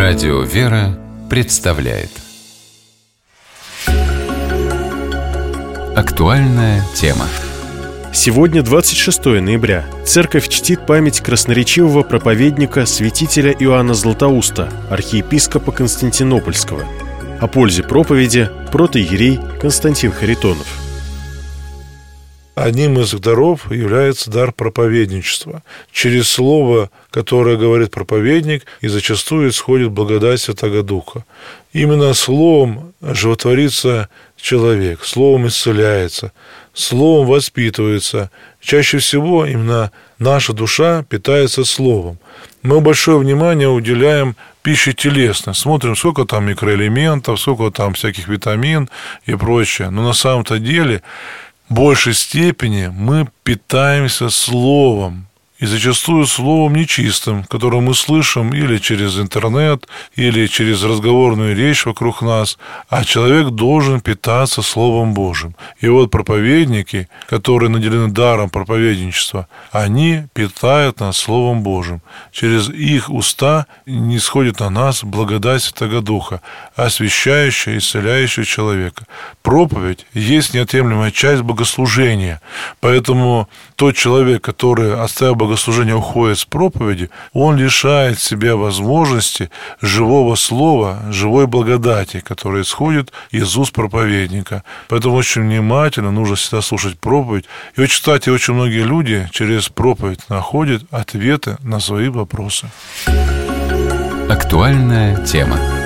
Радио «Вера» представляет актуальная тема. Сегодня 26 ноября. Церковь чтит память красноречивого проповедника святителя Иоанна Златоуста, архиепископа Константинопольского. О пользе проповеди протоиерей Константин Харитонов. Одним из даров является дар проповедничества. Через слово, которое говорит проповедник, и зачастую исходит благодать Святаго Духа. Именно словом животворится человек, словом исцеляется, словом воспитывается. Чаще всего именно наша душа питается словом. Мы большое внимание уделяем пище телесной. Смотрим, сколько там микроэлементов, сколько там всяких витамин и прочее. Но на самом-то деле в большей степени мы питаемся словом. И зачастую словом нечистым, которое мы слышим или через интернет, или через разговорную речь вокруг нас, а человек должен питаться Словом Божьим. И вот проповедники, которые наделены даром проповедничества, они питают нас Словом Божьим. Через их уста нисходит на нас благодать Святаго Духа, освящающая и исцеляющая человека. Проповедь есть неотъемлемая часть богослужения, поэтому тот человек, который, оставив богослужение, уходит с проповеди, он лишает себя возможности живого слова, живой благодати, которая исходит из уст проповедника. Поэтому очень внимательно нужно всегда слушать проповедь. И вот, кстати, очень многие люди через проповедь находят ответы на свои вопросы. Актуальная тема.